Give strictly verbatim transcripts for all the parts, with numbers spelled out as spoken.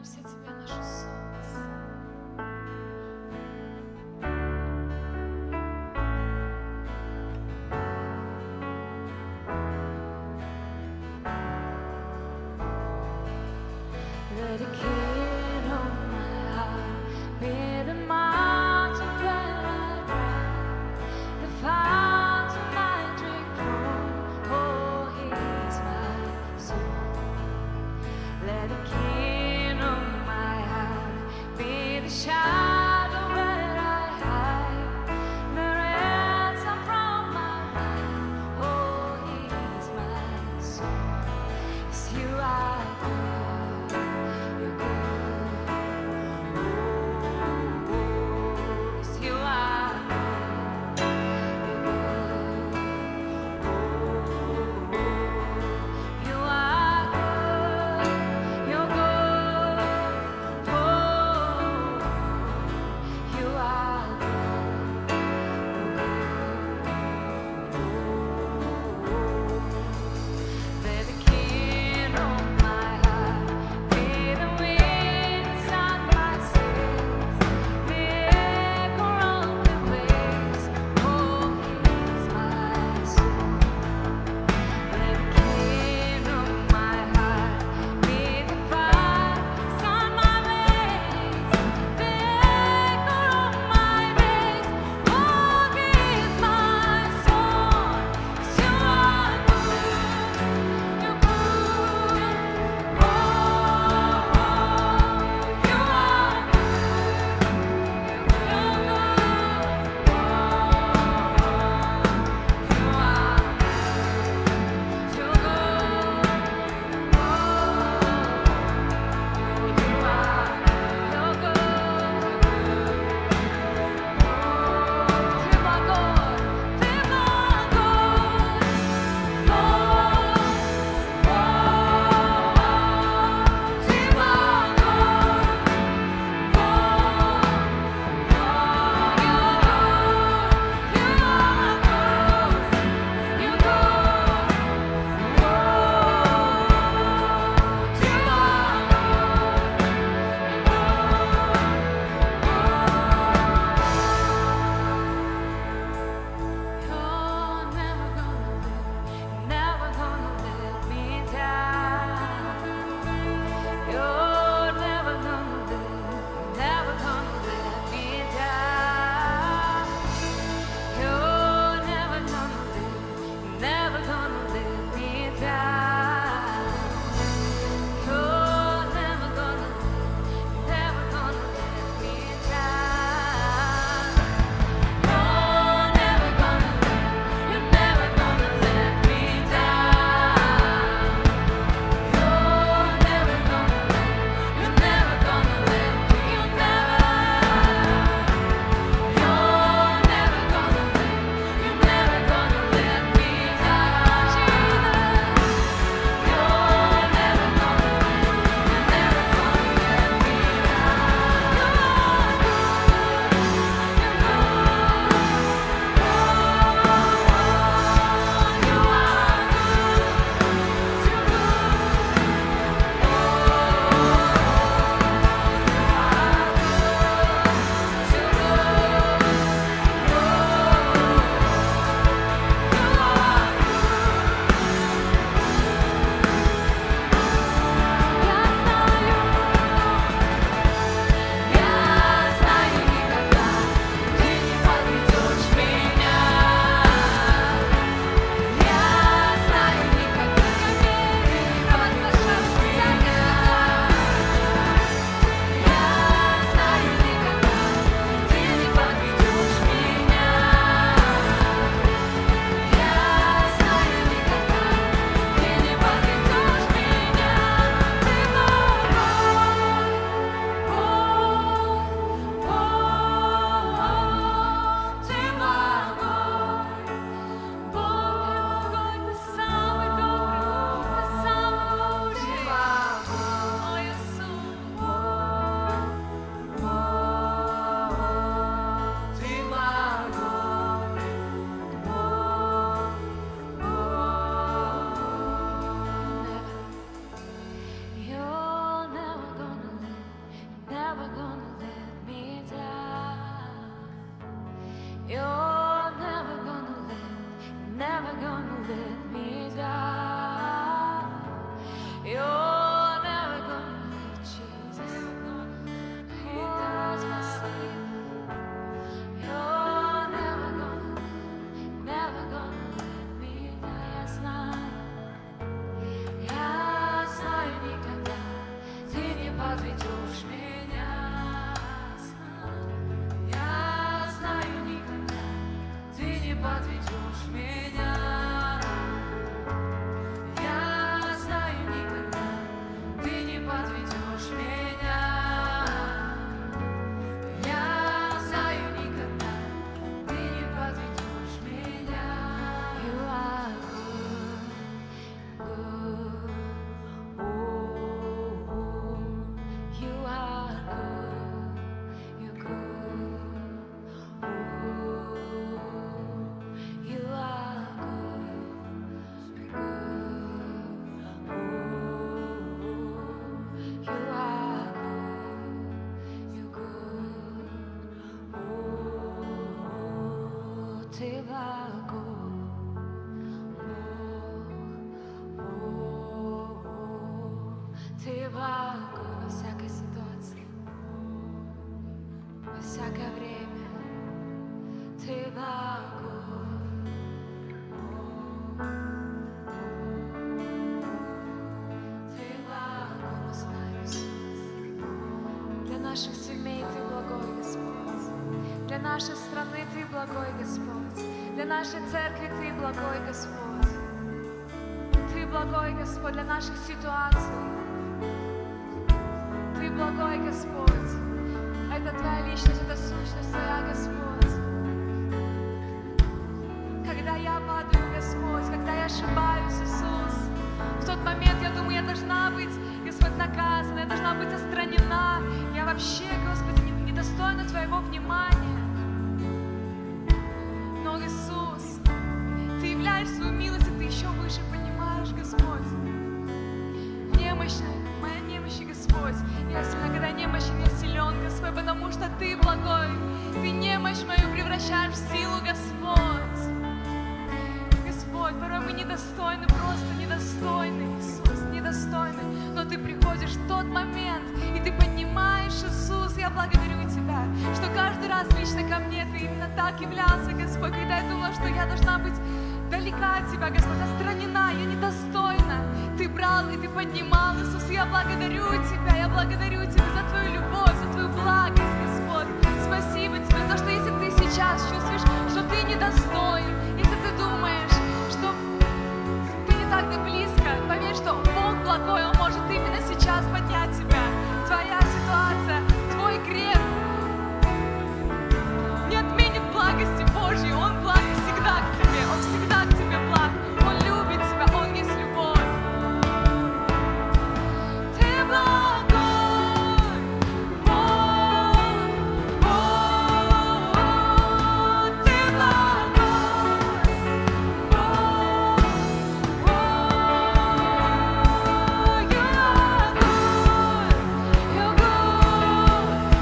поклоняемся Тебе, наш Иисус. Let the King of my heart be the mountain that I climb, the fountain I drink from. Oh, He's my soul. Let the King of my heart be the shadow where I hide, the ransom from my life. Oh, He's my soul. Yes, You are good. You're good. Oh, yes, You are good. You're good. Oh, You are good. You're good. Oh, наших семей Ты благой, Господь. Для нашей страны Ты благой, Господь. Для нашей церкви Ты благой, Господь. Ты благой, Господь, для наших ситуаций. Ты благой, Господь. Это Твоя личность, это сущность Твоя, Господь. Когда я падаю, Господь, когда я ошибаюсь, Иисус, в тот момент я думаю, я должна быть, Господь, наказана, я должна быть отстранена. Я вообще, Господи, недостойна Твоего внимания. Но, Иисус, Ты являешь свою милость, и Ты еще выше поднимаешь, Господь. Немощная, моя немощь, Господь. Я сильна, когда немощен, я силен, Господь, потому что Ты благой. Ты немощь мою превращаешь в силу, Господь. Господь, порой мы недостойны, просто недостойны, Иисус, недостойны. Но Ты приходишь в тот момент, и Ты поднимаешь, Иисус. Я благодарю Тебя, что каждый раз лично ко мне Ты именно так являлся, Господь, когда я думала, что я должна быть далека от Тебя, Господь, отстранена, я недостойна. Ты брал и Ты поднимал, Иисус. Я благодарю Тебя, я благодарю Тебя за Твою любовь, за Твою благость, Господь. Спасибо Тебе за то, что если Ты сейчас чувствуешь, что Ты недостоин, если Ты думаешь, что Ты не так близко, поверь, что Бог благой, Он может именно сейчас поднять тебя. Твоя ситуация, Твой грех не отменит благости Божьей. Он благ всегда к тебе, Он всегда к тебе благ. Он любит тебя, Он есть любовь. Ты благой, Бог, Бог, Ты благой, Бог, Бог, You're good, You're good,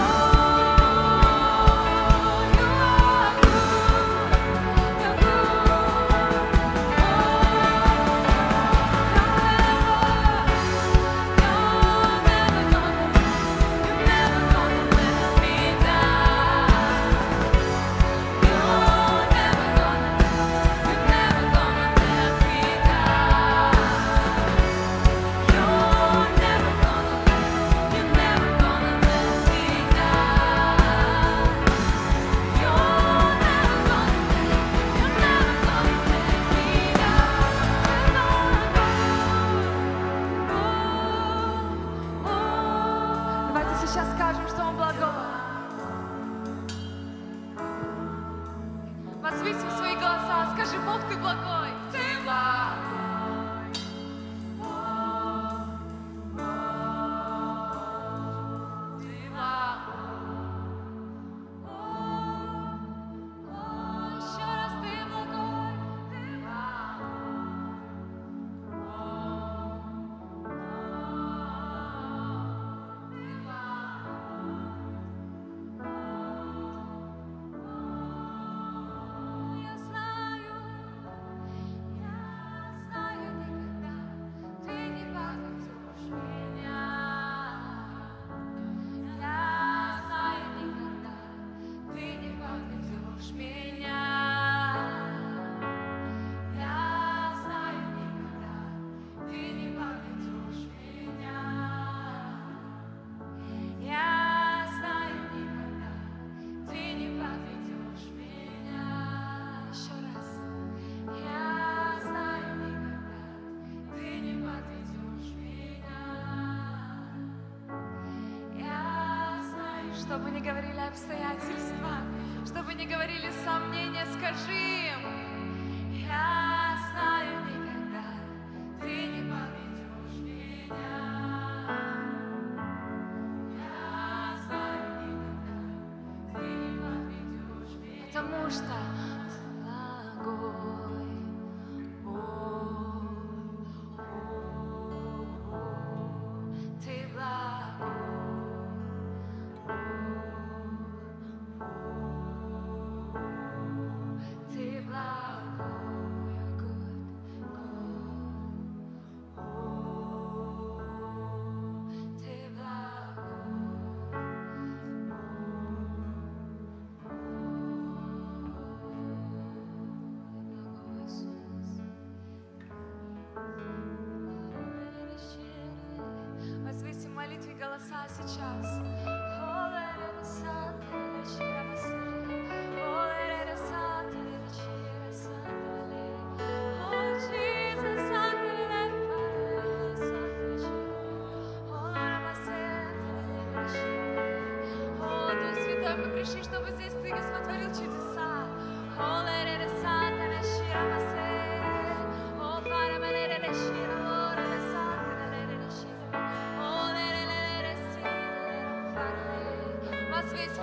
Давайте сейчас скажем, что Он благой. Возвысим свои голоса, скажи: Бог, Ты благой. Ты благой. Ты благой. Еще раз: Ты благой. Ты Я знаю, я знаю, никогда Ты не подведешь меня. Я знаю, никогда Ты не подведешь меня. Я знаю, никогда Ты не подведешь меня. Я знаю, никогда Ты не подведешь меня. Еще раз. Я знаю, никогда Ты не подведешь меня. Я знаю, что бы ни говорили обстоятельства, что бы ни говорили сомнения, скажи им: я знаю, никогда Ты не подведешь меня. Я знаю, никогда Ты не подведешь меня. Потому что благой Бог, Ты благой, Ты благой, good God. Ты благой, Иисус. Возвысим молитве голоса сейчас.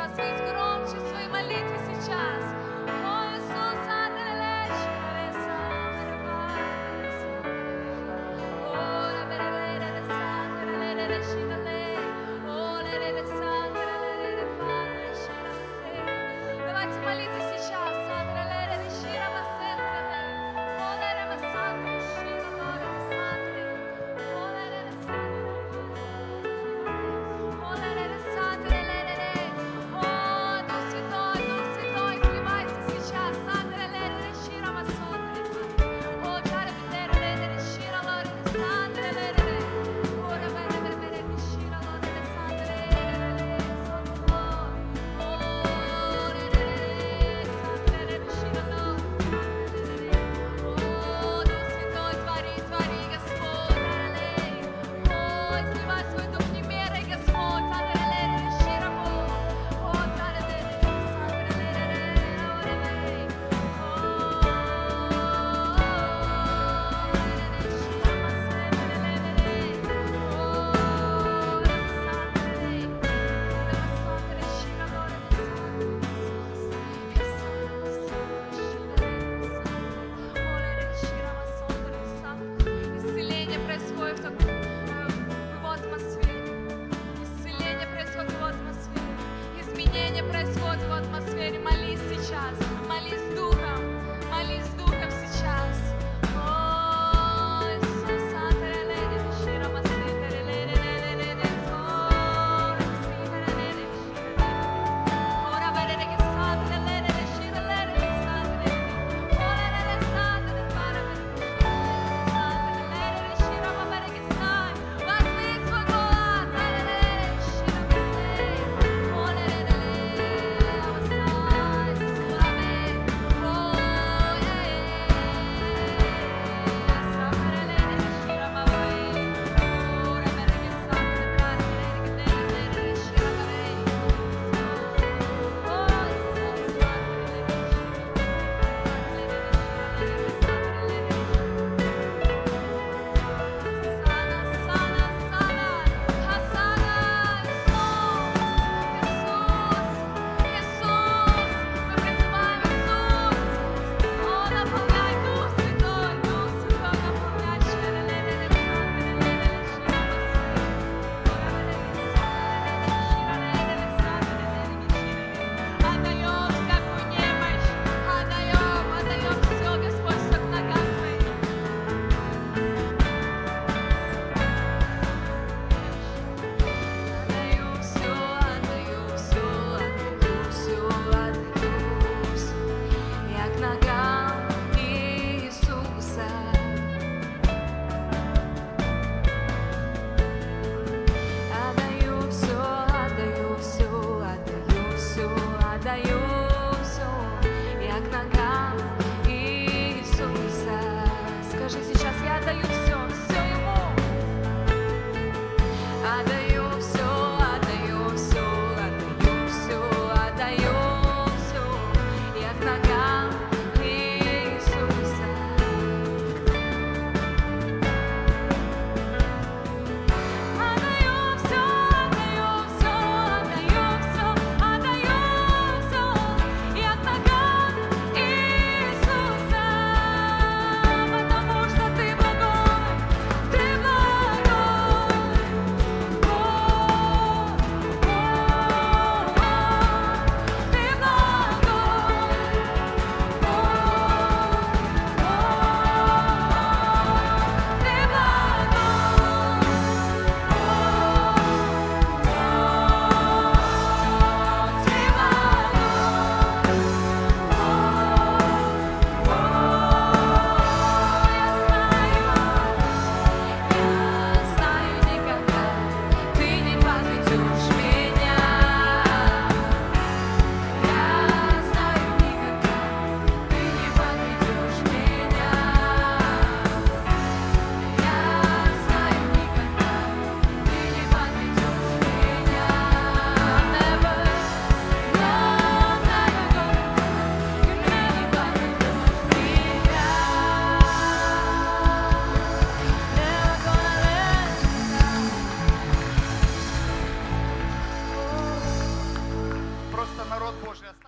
возвыть громче свои молитвы сейчас. О, Иисус, Андрелечи, Реса, Реса, О, Рабереле, Реса, Реле, Решидале, О, Леле, Реса, Реле, Реса, Решидале. Давайте молиться сейчас. Андреле, Решира, Масендреле, О, Леле, Масандре, Решира, Лоре, Масандре, О, Леле, Реса, О, Леле, Реса, Реле, О, Дух Святой, Дух Святой, сливайся сейчас. Андреле, Решира, Масандре, О, Карабитере, Решира, Лоре, Масандре, О, Рабереле, Решира. Божья